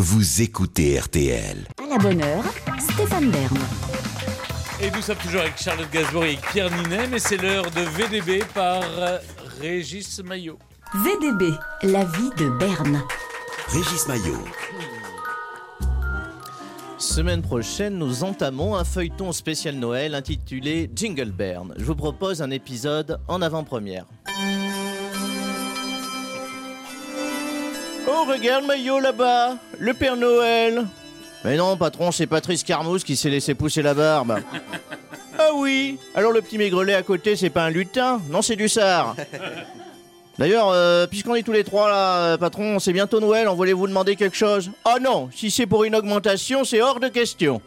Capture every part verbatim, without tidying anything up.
Vous écoutez R T L. À la bonne heure, Stéphane Bern. Et nous sommes toujours avec Charlotte Gainsbourg et avec Pierre Ninet, mais c'est l'heure de V D B par euh, Régis Maillot. V D B, la vie de Bern. Régis Maillot. Semaine prochaine, nous entamons un feuilleton spécial Noël intitulé Jingle Bern. Je vous propose un épisode en avant-première. Oh, regarde Maillot là-bas, le Père Noël. Mais non, patron, c'est Patrice Carmouze qui s'est laissé pousser la barbe. Ah oui, alors le petit maigrelet à côté, c'est pas un lutin? Non, c'est du sard. D'ailleurs, euh, puisqu'on est tous les trois là, euh, patron, c'est bientôt Noël, on voulait vous demander quelque chose? Oh non, si c'est pour une augmentation, c'est hors de question.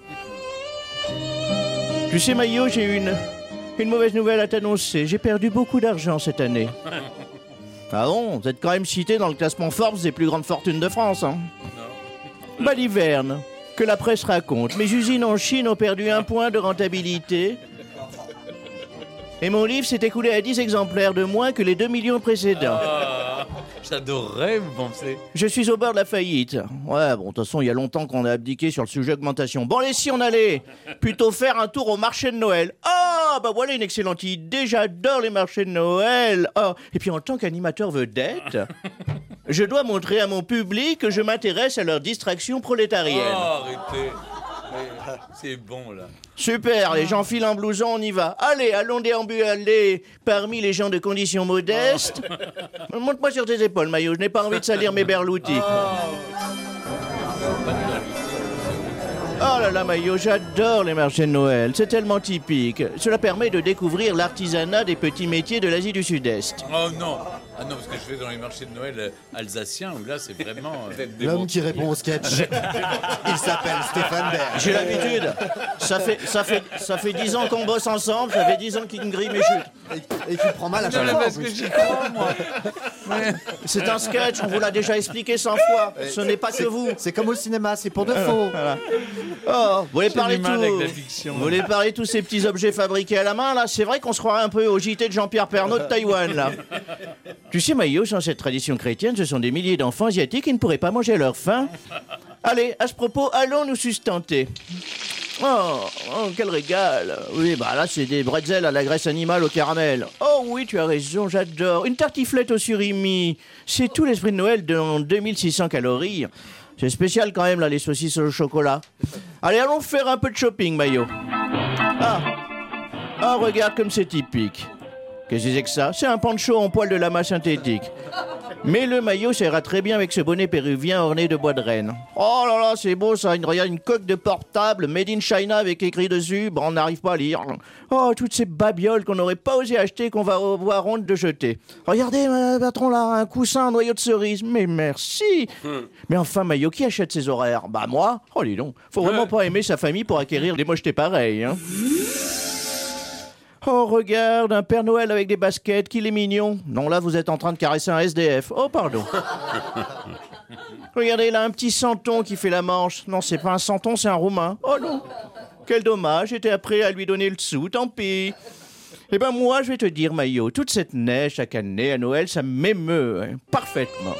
Tu sais Maillot, j'ai une, une mauvaise nouvelle à t'annoncer. J'ai perdu beaucoup d'argent cette année. Ah bon, vous êtes quand même cité dans le classement Forbes des plus grandes fortunes de France, hein? Non. Baliverne, que la presse raconte. Mes usines en Chine ont perdu un point de rentabilité. Et mon livre s'est écoulé à dix exemplaires de moins que les deux millions précédents. Ah, j'adorerais vous penser. Je suis au bord de la faillite. Ouais, bon, de toute façon, il y a longtemps qu'on a abdiqué sur le sujet augmentation. Bon, allez, si on allait plutôt faire un tour au marché de Noël. Ah, bah voilà une excellente idée. J'adore les marchés de Noël. Oh, et puis en tant qu'animateur vedette, je dois montrer à mon public que je m'intéresse à leur distraction prolétarienne. Oh, arrêtez. Mais c'est bon, là. Super, les gens filent en blouson, on y va. Allez, allons déambuler parmi les gens de conditions modestes. Oh. Monte-moi sur tes épaules, Maillot, je n'ai pas envie de salir mes berloutis. Oh là là, Maillot, j'adore les marchés de Noël, c'est tellement typique. Cela permet de découvrir l'artisanat des petits métiers de l'Asie du Sud-Est. Oh non. Ah non, parce que je vais dans les marchés de Noël euh, alsaciens, où là, c'est vraiment... Euh, L'homme qui répond au sketch. Il s'appelle Stéphane Bern. J'ai l'habitude. Ça fait, ça fait, ça fait dix ans qu'on bosse ensemble, ça fait dix ans qu'il me grille mes chutes. Et, et qui prend mal à chaque Non, fois. parce que j'y crois, moi. Mais... C'est un sketch, on vous l'a déjà expliqué cent fois. Ce n'est pas que vous. C'est comme au cinéma, c'est pour de faux. Voilà. Oh, vous voulez J'ai parler du tout mal avec la fiction. Vous voulez parler tous ces petits objets fabriqués à la main là? C'est vrai qu'on se croirait un peu au J T de Jean-Pierre Pernaut de Taïwan là. Tu sais Maillot, sans cette tradition chrétienne, ce sont des milliers d'enfants asiatiques qui ne pourraient pas manger à leur faim. Allez, à ce propos, allons nous sustenter. Oh, oh, quel régal. Oui, bah là, c'est des bretzels à la graisse animale au caramel. Oh oui, tu as raison, j'adore. Une tartiflette au surimi. C'est tout l'esprit de Noël dans deux mille six cents calories. C'est spécial quand même, là, les saucisses au chocolat. Allez, allons faire un peu de shopping, Maillot. Ah, ah, regarde comme c'est typique. Qu'est-ce que c'est que ça? C'est un poncho en poil de lama synthétique. Mais le Maillot, ça ira très bien avec ce bonnet péruvien orné de bois de renne. Oh là là, c'est beau ça. Regarde, une coque de portable made in China avec écrit dessus. Bon, on n'arrive pas à lire. Oh, toutes ces babioles qu'on n'aurait pas osé acheter, qu'on va avoir honte de jeter. Regardez, euh, patron, là, un coussin, un noyau de cerise. Mais merci. Hmm. Mais enfin, Maillot, qui achète ces horaires? Bah moi. Oh, dis donc. Faut vraiment pas aimer sa famille pour acquérir des mochetés pareilles, hein. Oh, regarde, un Père Noël avec des baskets, qu'il est mignon. Non, là, vous êtes en train de caresser un S D F. Oh, pardon. Regardez, là, un petit santon qui fait la manche. Non, c'est pas un santon, c'est un roumain. Oh non. Quel dommage, j'étais prêt à lui donner le sou, tant pis. Eh ben, moi, je vais te dire, Maillot, toute cette neige chaque année à Noël, ça m'émeut, hein, parfaitement.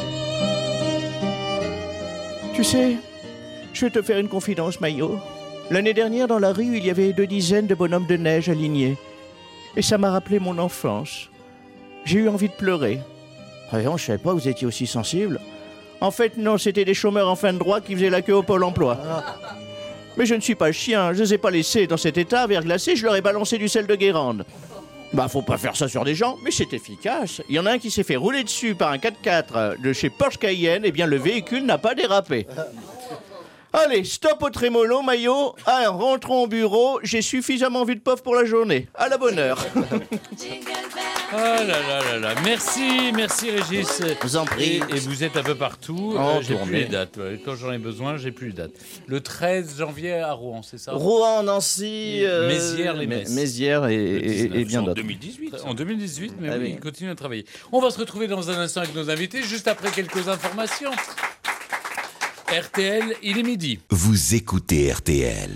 Tu sais, je vais te faire une confidence, Maillot. L'année dernière, dans la rue, il y avait deux dizaines de bonhommes de neige alignés. Et ça m'a rappelé mon enfance. J'ai eu envie de pleurer. Voyons, je savais pas que vous étiez aussi sensible. En fait, non, c'était des chômeurs en fin de droit qui faisaient la queue au Pôle emploi. Mais je ne suis pas chien, je les ai pas laissés dans cet état verglacé, je leur ai balancé du sel de Guérande. Bah, faut pas faire ça sur des gens, mais c'est efficace. Il y en a un qui s'est fait rouler dessus par un quatre-quatre de chez Porsche Cayenne, et bien le véhicule n'a pas dérapé. Allez, stop au trémolo, Maillot. Ah, rentrons au bureau. J'ai suffisamment vu de pof pour la journée. À la bonne heure. Ah là là là là. Merci, merci Régis. Vous en prie. Et, et vous êtes un peu partout. Oh, euh, j'ai tournez. plus les dates. Quand j'en ai besoin, j'ai plus les dates. Le treize janvier à Rouen, c'est ça? Rouen, Nancy, euh, Mézières, les Messes. Mézières et, et, et bien d'autres. En deux mille dix-huit. En deux mille dix-huit, mais ah, oui, oui. il continue à travailler. On va se retrouver dans un instant avec nos invités, juste après quelques informations. R T L, il est midi. Vous écoutez R T L.